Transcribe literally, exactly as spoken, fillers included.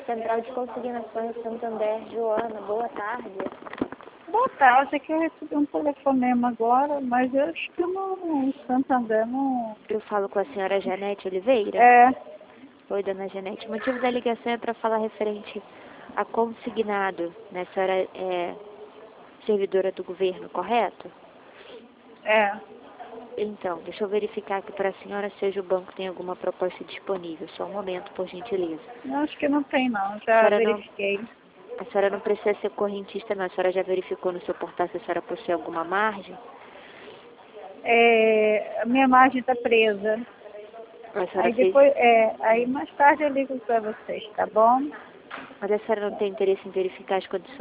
Central de Consignações Santander, Joana, boa tarde. Boa tarde, que eu recebi um telefonema agora, mas eu acho que não, Santander não... Eu falo com a senhora Janete Oliveira? É, Oi, dona Janete. O motivo da ligação é para falar referente a consignado, né? A senhora é servidora do governo, correto? é. Então, deixa eu verificar aqui para a senhora se o banco tem alguma proposta disponível. Só um momento, por gentileza. Eu acho que não tem não, A já senhora não, verifiquei. a senhora não precisa ser correntista, não. A senhora já verificou no seu portal se a senhora possui alguma margem? É, a minha margem está presa. A senhora Aí fez... depois, é, aí mais tarde eu ligo para vocês, tá bom? Mas a senhora não tem interesse em verificar as condições?